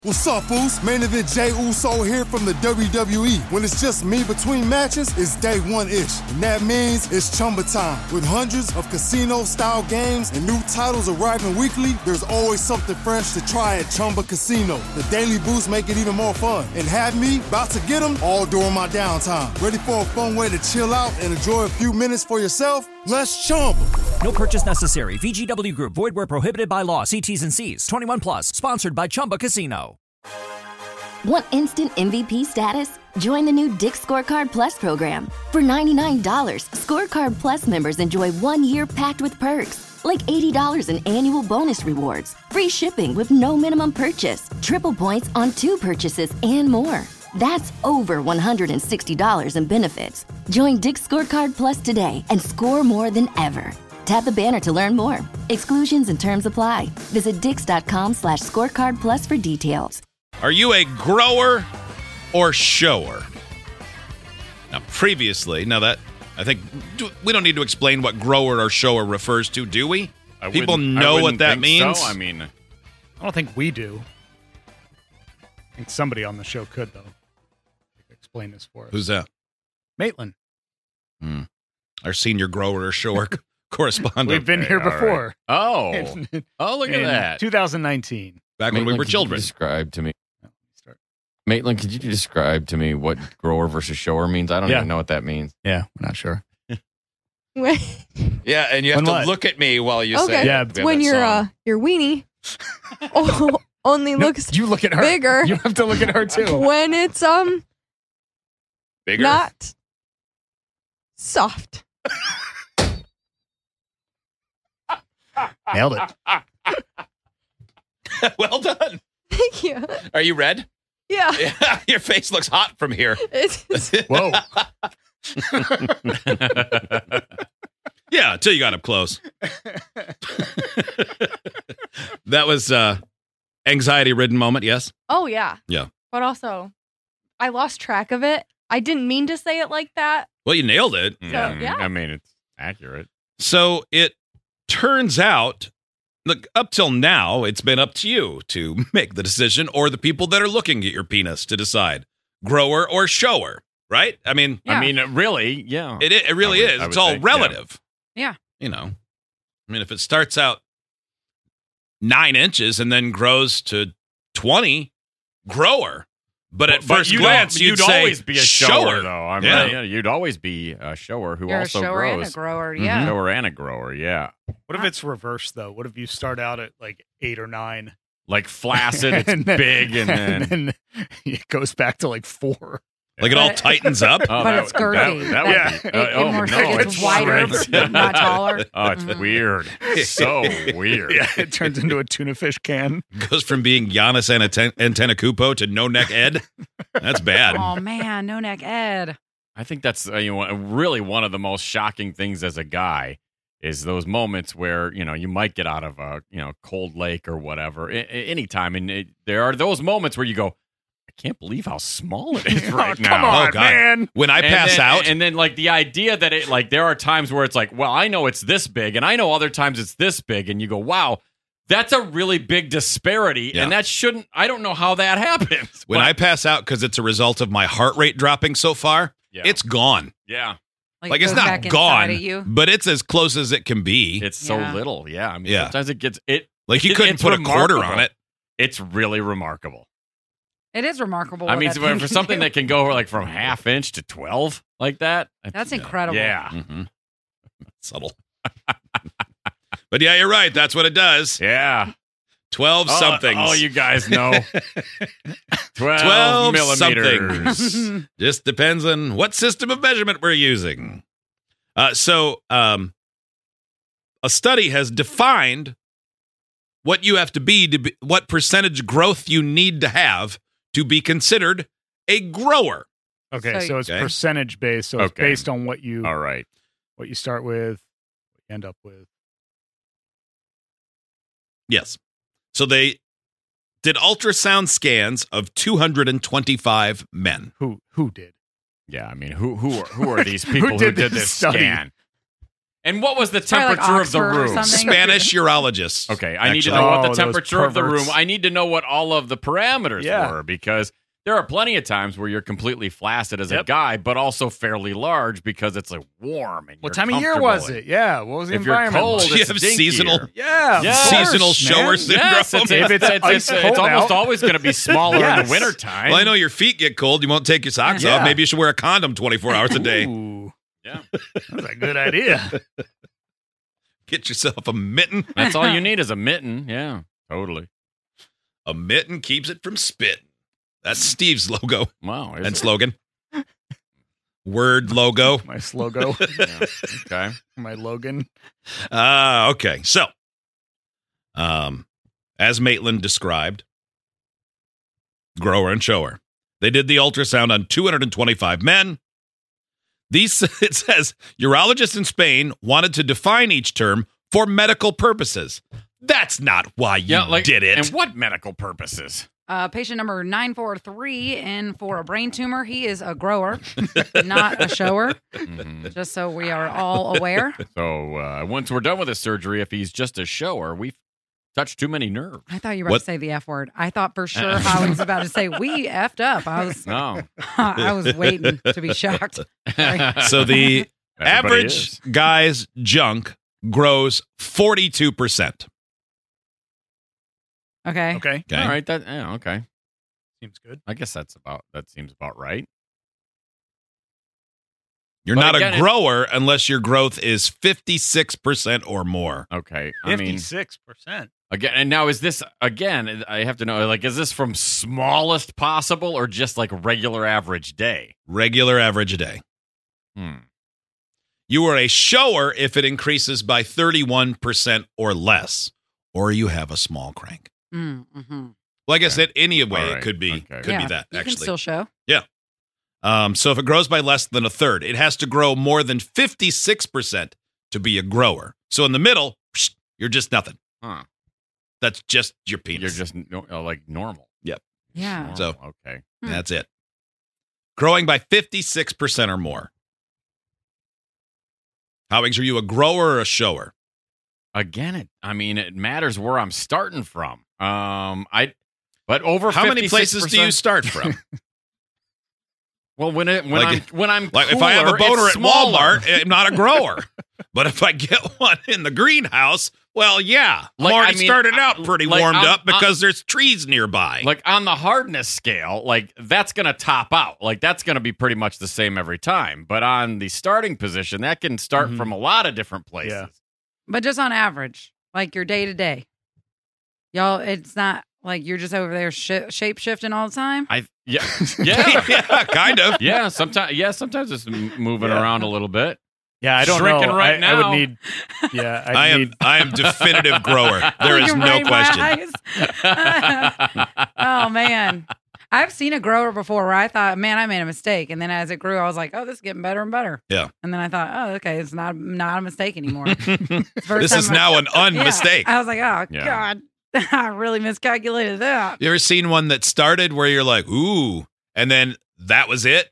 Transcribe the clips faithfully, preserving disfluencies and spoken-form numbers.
What's up, Foos? Main event Jey Uso here from the W W E. When it's just me between matches, it's day one-ish. And that means it's Chumba time. With hundreds of casino-style games and new titles arriving weekly, there's always something fresh to try at Chumba Casino. The daily boosts make it even more fun. And have me about to get them all during my downtime. Ready for a fun way to chill out and enjoy a few minutes for yourself? Let's Chumba. No purchase necessary. V G W Group. Void where prohibited by law. See T's and C's. twenty-one plus. Sponsored by Chumba Casino. Want instant M V P status? Join the new Dick's Scorecard Plus program. For ninety-nine dollars, Scorecard Plus members enjoy one year packed with perks, like eighty dollars in annual bonus rewards, free shipping with no minimum purchase, triple points on two purchases, and more. That's over one hundred sixty dollars in benefits. Join Dick's Scorecard Plus today and score more than ever. Tap the banner to learn more. Exclusions and terms apply. Visit dix.com slash scorecard plus for details. Are you a grower or shower? Now, previously, now that, I think, do, we don't need to explain what grower or shower refers to, do we? I People wouldn't- know I what that wouldn't think means? So. I mean, I don't think we do. I think somebody on the show could, though. Explain this for us. Who's that? Maitland. Hmm. Our senior grower or shower correspondent. We've been Okay, here all before. oh, In- oh, look at in that. twenty nineteen. Back when we Maitland, were could children. You describe to me, Oh, start. Maitland. Could you describe to me what grower versus shower means? I don't Yeah. even know what that means. Yeah, we're not sure. Yeah, and you have When to what? look at me while you Okay. say Yeah, it. We have when that your uh, song. your weenie oh, only No, looks you look at her. bigger. You have to look at her too. when it's um Bigger? not soft. Nailed it. Well done. Thank you. Are you red? Yeah. Yeah, your face looks hot from here. It's, Whoa. Yeah, until you got up close. That was uh anxiety-ridden moment, yes? Oh, yeah. Yeah. But also, I lost track of it. I didn't mean to say it like that. Well, you nailed it. yeah, yeah. I mean, it's accurate. So it turns out, look, up till now, it's been up to you to make the decision, or the people that are looking at your penis to decide, grower or shower, right? I mean, Yeah. I mean, really, yeah. it it really I would- is. I It's would all think, yeah. relative. Yeah. You know, I mean, if it starts out nine inches and then grows to twenty, grower. But at But first you'd glance, al- you'd, you'd say always be a shower, though. I mean, Yeah. yeah. you'd always be a shower who You're also a shower grows. and a grower. Mhm. Yeah. Shower and a grower, yeah. What if it's reversed, though? What if you start out at like eight or nine? Like flaccid, it's And then- big, and then, and then it goes back to like four. Like it all But- tightens up. Oh, But that- it's girthy. That, that Yeah. would be. It, uh, it oh, more no, it's it's wider, shrinks. but not taller. Oh, it's Mhm. weird. So weird. Yeah, it turns into a tuna fish can. Goes from being Giannis Anten- Antetokounmpo to no neck Ed. That's bad. Oh, man. No neck Ed. I think that's uh, you know really one of the most shocking things as a guy is those moments where you know you might get out of a you know cold lake or whatever a- a- anytime, and it, there are those moments where you go, I can't believe how small it is right Oh, now. come on, Oh, God. man. When I And pass then- out, and then like the idea that it like there are times where it's like, well, I know it's this big, and I know other times it's this big, and you go, wow, that's a really big disparity, Yeah. and that shouldn't. I don't know how that happens. when But- I pass out because it's a result of my heart rate dropping so far, yeah. it's gone. yeah, Like, it's goes not back inside gone, of you. but it's as close as it can be. it's so Yeah. little. Yeah, I mean, Yeah. sometimes it gets it. Like you it- couldn't it's put a quarter remarkable. on it. It's really remarkable. It is remarkable. I what mean, that so thing for can something do. that can go like from half inch to twelve like that. That's incredible. Yeah, Mm-hmm. Subtle. But yeah, you're right. That's what it does. yeah. twelve Oh, somethings. Oh, you guys know. twelve, twelve millimeters. somethings. Just depends on what system of measurement we're using. Uh, so, um, a study has defined what you have to be to be, what percentage growth you need to have to be considered a grower. Okay, So- so it's Okay. percentage based. So it's Okay. based on what you All right. what you start with, what you end up with. Yes. So they did ultrasound scans of two hundred twenty-five men. Who who did? Yeah, I mean, who who are, who are these people who did did, this this study? scan? And what was the probably like temperature of the Oxford or room? something. Spanish urologist. Okay, I need to actually. know what Oh, the those temperature of the room. perverts. I need to know what all of the parameters Yeah. were because there are plenty of times where you're completely flaccid as a Yep. guy, but also fairly large because it's like warm and What you're time of year was comfortable. it? Yeah. What was the If you're environment? cold, like? Do you it's have dinkier. seasonal- Yeah. of Yes. course, Seasonal man. shower syndrome. Yes, it's, If it's, it's it's, it's, ice it's cold almost out. always going to be smaller in Yes. the wintertime. Well, I know your feet get cold. You won't take your socks Yeah. off. Maybe you should wear a condom twenty-four hours a day. Ooh, Yeah, that's a good idea. Get yourself a mitten. that's all you need is a mitten. Yeah, totally. A mitten keeps it from spitting. That's Steve's logo Wow. is and it? slogan. Word logo. My slogo, Yeah. Okay. my Logan. Uh, okay. So, um, as Maitland described, grower and shower. They did the ultrasound on two hundred twenty-five men. These, it says, urologists in Spain wanted to define each term for medical purposes. That's not why you Yeah, like did it. And what medical purposes? Uh, patient number nine four three, and for a brain tumor, he is a grower, not a shower, Mhm. just so we are all aware. So uh, once we're done with this surgery, if he's just a shower, we've touched too many nerves. I thought you were What? about to say the F word. I thought for sure I was about to say we effed up. I was No. I was waiting to be shocked. Sorry. So the Everybody average is. guy's junk grows forty-two percent. Okay. Okay, Okay. All right. That yeah, okay. seems good. I guess that's about that seems about right. You're But not again, a it- grower unless your growth is fifty-six percent or more. Okay. I mean, Fifty-six percent. again, and now is this again? I have to know. Like, is this from smallest possible or just like regular average day? Regular average a day. Hmm. You are a shower if it increases by thirty-one percent or less, or you have a small crank. Mm, mm-hmm. Well, I guess Okay. that any way All it right. could be Okay. could Yeah, be that you actually. can still show. Um, so if it grows by less than a third, it has to grow more than fifty-six percent to be a grower. So in the middle, psh, you're just nothing. Huh. That's just your penis. You're just no, uh, like normal. Yeah. Normal. So- okay. Hmm. That's it. Growing by fifty-six percent or more. Howings, are you a grower or a shower? Again, it. I mean, it matters where I'm starting from. Um, I. But over How many places do you fifty-six start from? Well, when it when Like- I'm when I'm Like if I have a cooler, boner it's at smaller. Walmart, I'm not a grower. But if I get one in the greenhouse, well, yeah. I'm Like, already I mean, started out pretty like, warmed I'm- up because there's trees nearby. Like on the hardness scale, like that's going to top out. Like that's going to be pretty much the same every time. But on the starting position, that can start Mhm. from a lot of different places. Yeah. But just on average, like your day to day, y'all, it's not like you're just over there sh- shape shifting all the time. I yeah yeah yeah, kind of. yeah. Sometimes yeah, sometimes it's m- moving Yeah. around a little bit. Yeah, I don't Shrinking know. right I, I now. would need. Yeah, I'd I am need. I am definitive grower. There is Looking no right in my question. eyes. Oh man, I've seen a grower before where I thought, man, I made a mistake, and then as it grew, I was like, oh, this is getting better and better. Yeah. And then I thought, oh, okay, it's not not a mistake anymore. It's the first This is time I- now an Yeah. unmistake. I was like, oh Yeah. god, I really miscalculated that. You ever seen one that started where you're like, ooh, and then that was it?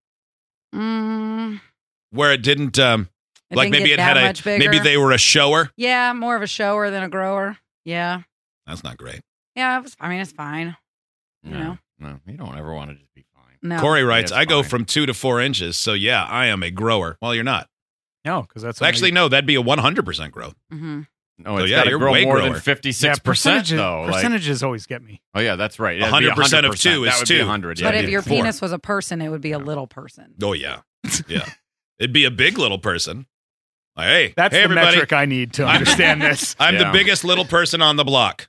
Mm, Where it didn't um it like didn't maybe get it had that a much bigger. maybe they were a shower? Yeah, more of a shower than a grower. Yeah, That's not great. yeah. It was, I mean, it's fine. You No, know? no, you don't ever want to just be fine. No. Corey writes, it's I go fine. from two to four inches. So yeah, I am a grower. Well, you're not. No, because that's Actually, only, no, that'd be a one hundred percent growth. hmm No, So, it's yeah, got to you're grow way more grower. than fifty-six yeah, percent percentages. though. Like, Percentages always get me. oh yeah, that's right. one hundred percent of two is That would two. be one hundred. So But Yeah, if it'd your be four. penis was a person, it would be a little person. Oh yeah. Yeah. It'd be a big little person. Like, hey, That's hey the everybody. metric I need to understand this. I'm Yeah. the biggest little person on the block.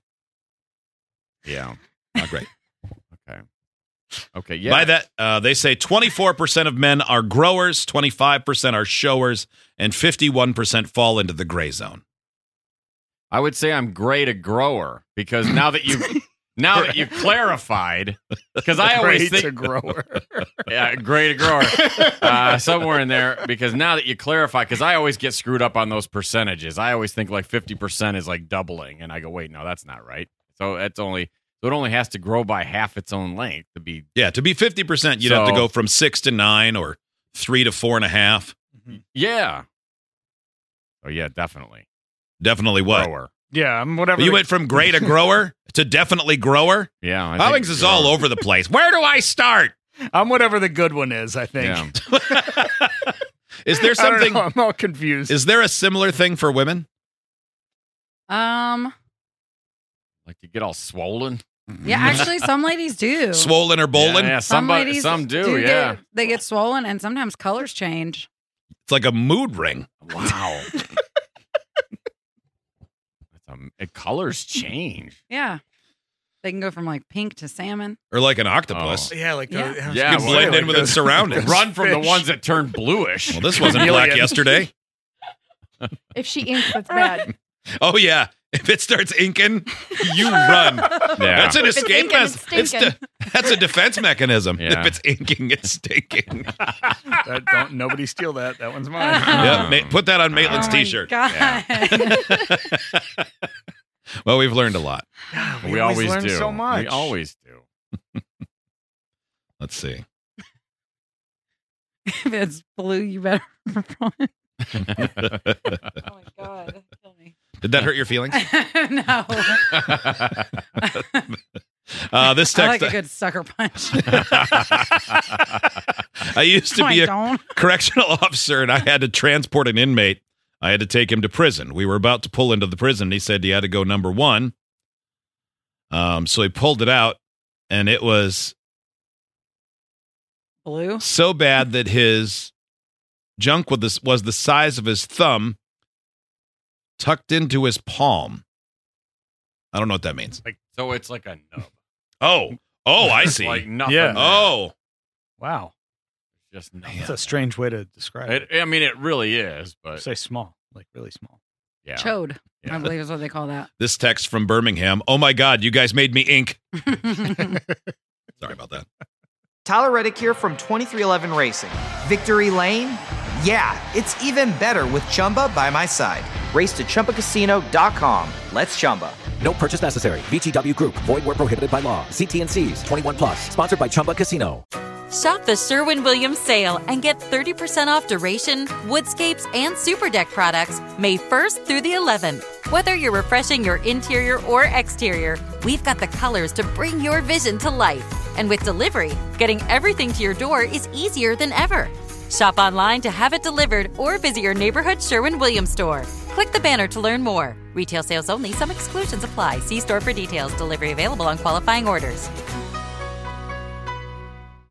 yeah. Not great. Okay. Okay. Yeah. By that, uh, they say twenty-four percent of men are growers, twenty-five percent are showers, and fifty-one percent fall into the gray zone. I would say I'm great at grower because now that you now that you clarified, because I always Great think a grower. yeah, great at grower uh, somewhere in there. Because now that you clarify, because I always get screwed up on those percentages. I always think like fifty percent is like doubling, and I go, wait, no, that's not right. So it's only so it only has to grow by half its own length to be Yeah, to be fifty percent, you'd have to So- go from six to nine or three to four and a half. yeah. Oh yeah, definitely. Definitely what? Grower. Yeah, I'm whatever. You the- went from gray to grower to definitely grower? Yeah. I Howings think is all grower. over the place. Where do I start? I'm whatever the good one is, I think. Yeah. Is there I don't something? know, I'm all confused. Is there a similar thing for women? Um, Like to get all swollen. yeah, actually, some ladies do. Swollen or bowling? Yeah, yeah, Some somebody, ladies some do. get- yeah. they get swollen, and sometimes colors change. It's like a mood ring. Wow. That's um, it, colors change. Yeah, they can go from like pink to salmon. Or like an octopus. Oh. yeah, like Yeah. the, I was Yeah, gonna You well, say, blend like in with the- its surroundings. Run from the fish. ones that turn bluish. Well, this wasn't Chameleon. black yesterday. If she inks, that's bad. Oh, yeah. If it starts inking, you run. Yeah. That's an If it's escape inking, mes- it's it's de- That's a defense mechanism. Yeah. If it's inking, it's stinking. That don't nobody steal that. That one's mine. Yeah, ma- put that on Maitland's Oh my t-shirt. God. Well, we've learned a lot. God, we, always learn do. so much. We always do. Let's see. If it's blue, you better run. Oh my God, kill me. Did that hurt your feelings? No, Uh, this I like text. a good sucker punch. I used to No, be I a don't. correctional officer, and I had to transport an inmate. I had to take him to prison. We were about to pull into the prison. He said he had to go number one. Um, so he pulled it out, and it was Blue. so bad that his junk was the, was the size of his thumb tucked into his palm. I don't know what that means. So it's like a nub. Oh, oh, I see. Like nothing. Yeah. there. Oh, Wow, Just nothing. that's a strange way to describe it. It, I mean, it really is, but Say small, like really small. yeah. Chode, Yeah. I believe is what they call that. this text from Birmingham. Oh my God, you guys made me ink. Sorry about that. Tyler Reddick here from twenty-three eleven Racing. Victory Lane? Yeah, it's even better with Chumba by my side. Race to Chumba Casino dot com. Let's Chumba. No purchase necessary. V G W Group. Void where prohibited by law. See T and C's. twenty-one plus. Sponsored by Chumba Casino. Shop the Sherwin-Williams sale and get thirty percent off Duration, Woodscapes, and Superdeck products May first through the eleventh. Whether you're refreshing your interior or exterior, we've got the colors to bring your vision to life. And with delivery, getting everything to your door is easier than ever. Shop online to have it delivered or visit your neighborhood Sherwin-Williams store. Click the banner to learn more. Retail sales only. Some exclusions apply. See store for details. Delivery available on qualifying orders.